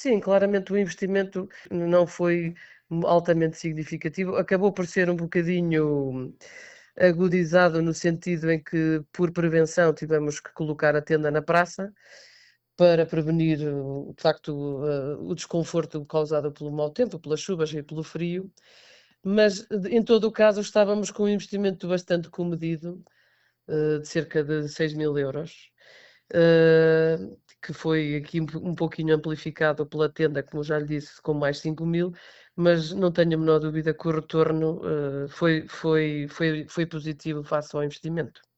Sim, claramente o investimento não foi altamente significativo, acabou por ser um bocadinho agudizado no sentido em que, por prevenção, tivemos que colocar a tenda na praça para prevenir, de facto, o desconforto causado pelo mau tempo, pelas chuvas e pelo frio, mas em todo o caso estávamos com um investimento bastante comedido, de cerca de 6.000 euros, eh, que foi aqui um pouquinho amplificado pela tenda, como já lhe disse, com mais 5.000, mas não tenho a menor dúvida que o retorno foi positivo face ao investimento.